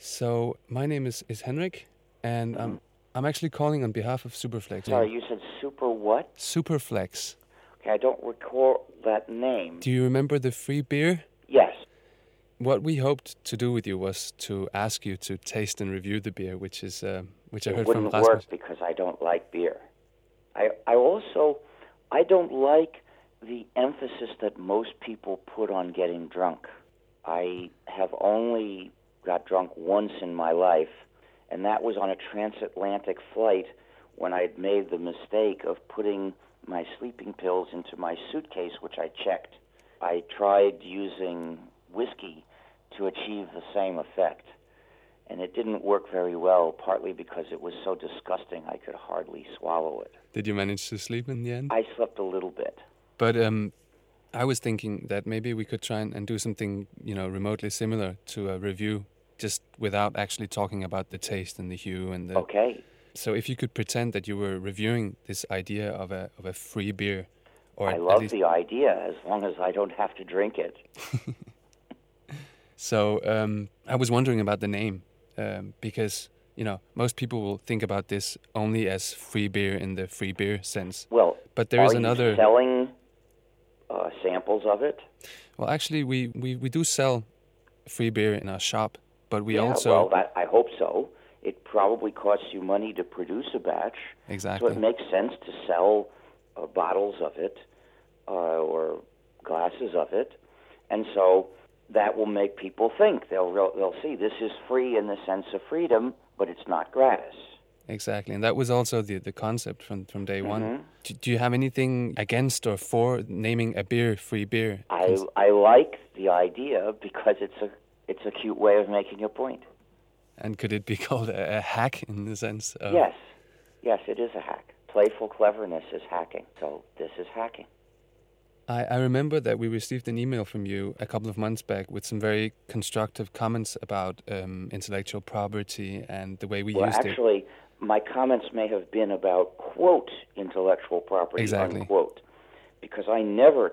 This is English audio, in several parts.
So my name is Henrik, and I'm actually calling on behalf of Superflex. Sorry, you said super what? Superflex. Okay, I don't recall that name. Do you remember the free beer? Yes. What we hoped to do with you was to ask you to taste and review the beer, which I heard from It wouldn't Rasmus. work because I don't like beer. I don't like the emphasis that most people put on getting drunk. I have only got drunk once in my life, and that was on a transatlantic flight when I'd made the mistake of putting my sleeping pills into my suitcase, which I checked. I tried using whiskey to achieve the same effect, and it didn't work very well, partly because it was so disgusting I could hardly swallow it. Did you manage to sleep in the end? I slept a little bit. But I was thinking that maybe we could try and do something, remotely similar to a review, just without actually talking about the taste and the hue and the. Okay. So if you could pretend that you were reviewing this idea of a free beer, or I at love least. the idea as long as I don't have to drink it. So I was wondering about the name, because most people will think about this only as free beer in the free beer sense. Well, but there is are another. you selling samples of it? Well, actually, we do sell free beer in our shop, but we Yeah, also. well, I hope so. It probably costs you money to produce a batch. Exactly. So it makes sense to sell bottles of it or glasses of it. And so that will make people think. They'll see this is free in the sense of freedom, but it's not gratis. Exactly, and that was also the concept from day one. Mm-hmm. Do you have anything against or for naming a beer free beer? I like the idea because it's a cute way of making a point. And could it be called a hack in the sense of... Yes, it is a hack. Playful cleverness is hacking, so this is hacking. I remember that we received an email from you a couple of months back with some very constructive comments about intellectual property and the way we used it. Well, actually, my comments may have been about, quote, intellectual property, exactly. Unquote, because I never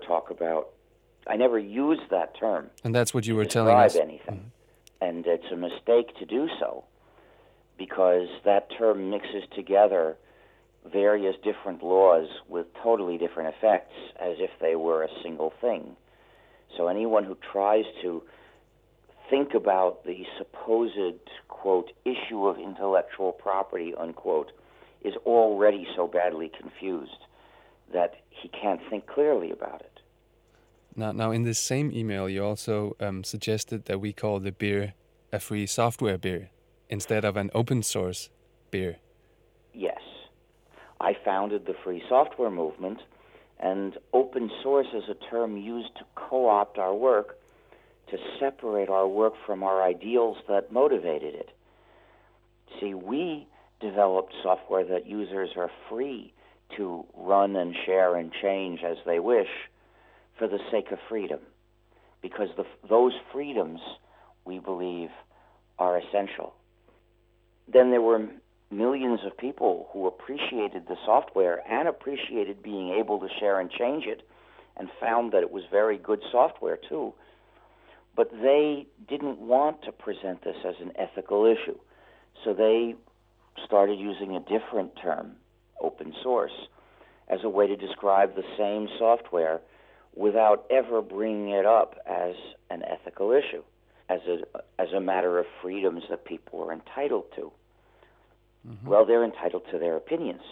use that term. And that's what you were telling us. To describe anything. Mm-hmm. And it's a mistake to do so, because that term mixes together various different laws with totally different effects as if they were a single thing. So anyone who tries to think about the supposed, quote, issue of intellectual property, unquote, is already so badly confused that he can't think clearly about it. Now, in this same email, you also suggested that we call the beer a free software beer instead of an open source beer. Yes. I founded the free software movement, and open source is a term used to co-opt our work, to separate our work from our ideals that motivated it. See, we developed software that users are free to run and share and change as they wish for the sake of freedom, because those freedoms, we believe, are essential. Then there were millions of people who appreciated the software and appreciated being able to share and change it and found that it was very good software too. But they didn't want to present this as an ethical issue. So they started using a different term, open source, as a way to describe the same software without ever bringing it up as an ethical issue, as a matter of freedoms that people are entitled to. Mm-hmm. Well, they're entitled to their opinions,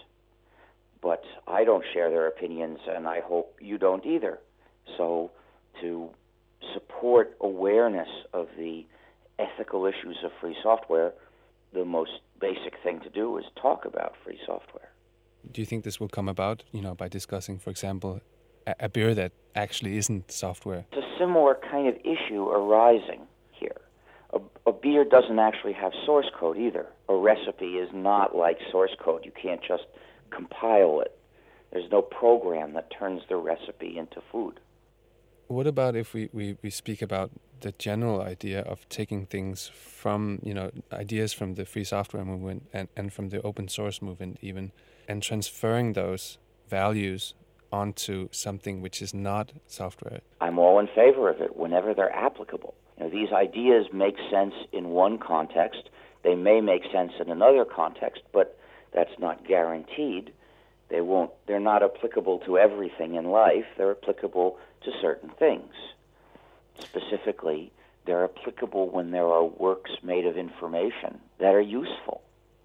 but I don't share their opinions, and I hope you don't either. So to support awareness of the ethical issues of free software, the most basic thing to do is talk about free software. Do you think this will come about, by discussing, for example, a beer that actually isn't software? It's a similar kind of issue arising here. A beer doesn't actually have source code either. A recipe is not like source code. You can't just compile it. There's no program that turns the recipe into food. What about if we speak about the general idea of taking things from, ideas from the free software movement and from the open source movement even, and transferring those values onto something which is not software? I'm all in favor of it whenever they're applicable. These ideas make sense in one context. They may make sense in another context, but that's not guaranteed. They're not applicable to everything in life. They're applicable to certain things. Specifically, they're applicable when there are works made of information that are useful.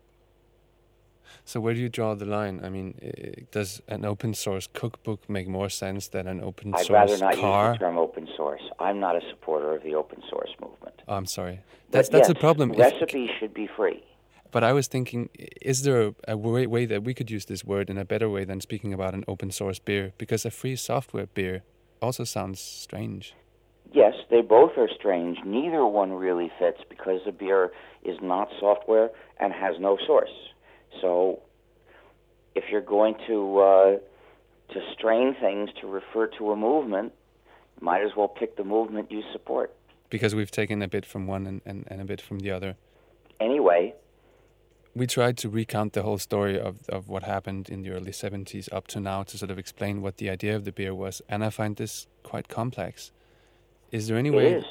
So where do you draw the line? I mean, does an open source cookbook make more sense than an open source car? I'd rather not use the term open source. I'm not a supporter of the open source movement. Oh, I'm sorry. That's a problem. Recipes should be free. But I was thinking, is there a way that we could use this word in a better way than speaking about an open source beer? Because a free software beer also sounds strange. Yes, they both are strange. Neither one really fits because the beer is not software and has no source. So if you're going to strain things to refer to a movement, you might as well pick the movement you support. Because we've taken a bit from one and a bit from the other. Anyway, we tried to recount the whole story of what happened in the early 70s up to now to sort of explain what the idea of the beer was, and I find this quite complex. Is there any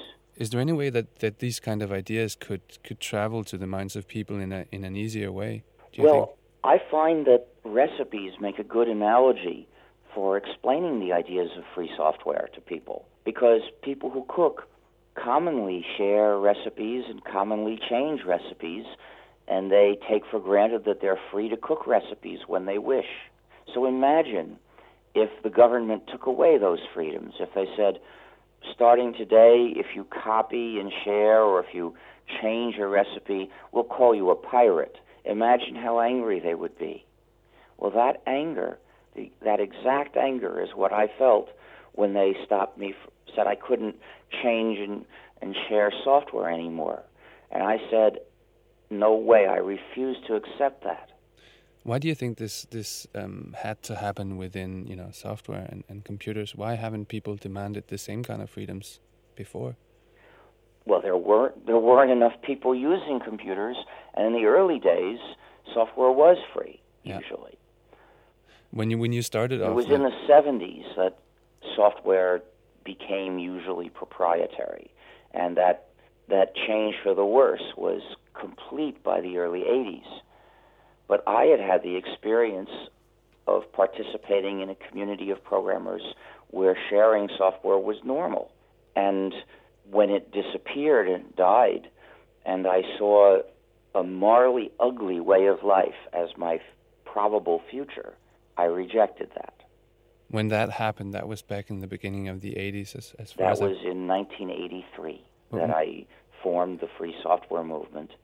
way that these kind of ideas could travel to the minds of people in an easier way? Do you think? I find that recipes make a good analogy for explaining the ideas of free software to people, because people who cook commonly share recipes and commonly change recipes, and they take for granted that they're free to cook recipes when they wish. So imagine if the government took away those freedoms, if they said, starting today, if you copy and share or if you change a recipe, we'll call you a pirate. Imagine how angry they would be. Well, that anger, that exact anger is what I felt when they stopped me, said I couldn't change and share software anymore. And I said, no way, I refuse to accept that. Why do you think this had to happen within software and computers? Why haven't people demanded the same kind of freedoms before? Well, there weren't enough people using computers, and in the early days, software was free, usually. When you started off... It was in the 70s that software became usually proprietary, and that change for the worse was complete by the early 80s. But I had the experience of participating in a community of programmers where sharing software was normal. And when it disappeared and died, and I saw a morally ugly way of life as my probable future, I rejected that. When that happened, that was back in the beginning of the 80s, as far as... That was in 1983 that I formed the free software movement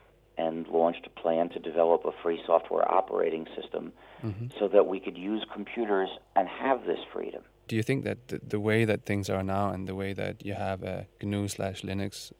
and launched a plan to develop a free software operating system so that we could use computers and have this freedom. Do you think that the way that things are now and the way that you have a GNU/Linux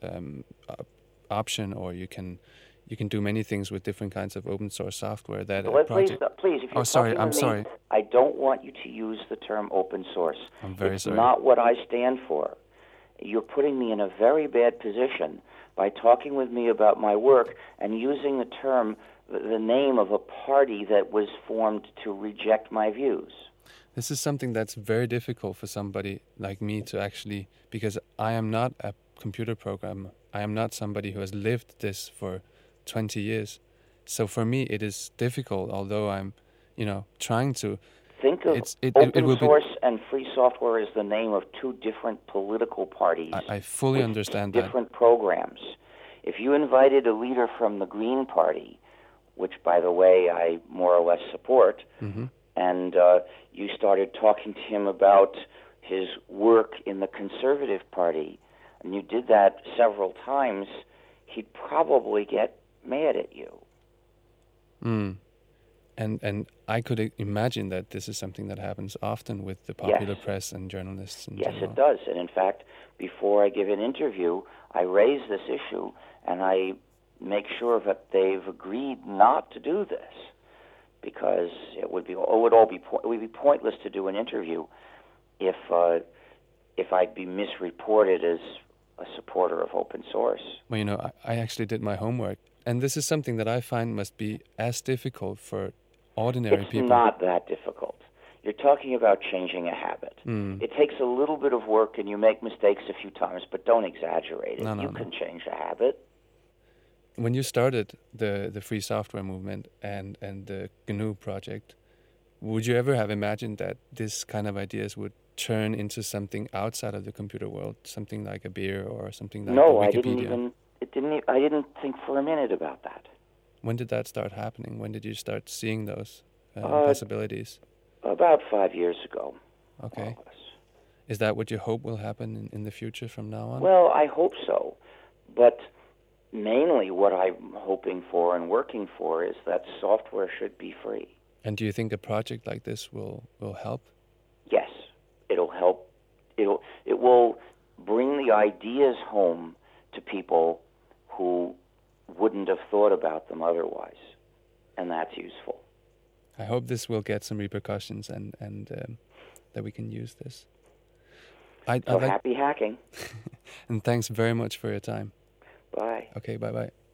option, or you can do many things with different kinds of open source software that please, if you're I'm sorry. I don't want you to use the term open source. I'm very sorry. It's not what I stand for. You're putting me in a very bad position by talking with me about my work and using the term, the name of a party that was formed to reject my views. This is something that's very difficult for somebody like me to actually, because I am not a computer programmer. I am not somebody who has lived this for 20 years. So for me, it is difficult, although I'm, trying to... Think of open source and free software as the name of two different political parties. I fully understand that. Different programs. If you invited a leader from the Green Party, which, by the way, I more or less support, and you started talking to him about his work in the Conservative Party, and you did that several times, he'd probably get mad at you. And I could imagine that this is something that happens often with the popular press and journalists in general. Yes, it does. And in fact, before I give an interview, I raise this issue and I make sure that they've agreed not to do this, because it would be pointless to do an interview if I'd be misreported as a supporter of open source. Well, I actually did my homework, and this is something that I find must be as difficult for ordinary people. It's not that difficult. You're talking about changing a habit. It takes a little bit of work, and you make mistakes a few times, but don't exaggerate it. You can change a habit. When you started the free software movement and the GNU project, would you ever have imagined that this kind of ideas would turn into something outside of the computer world, something like a beer or something like Wikipedia? I didn't think for a minute about that. When did that start happening? When did you start seeing those possibilities? About 5 years ago. Okay. Is that what you hope will happen in the future from now on? Well, I hope so. But mainly what I'm hoping for and working for is that software should be free. And do you think a project like this will help? Yes. It'll help. It will bring the ideas home to people who wouldn't have thought about them otherwise. And that's useful. I hope this will get some repercussions and that we can use this. Happy hacking. And thanks very much for your time. Bye. Okay, bye-bye.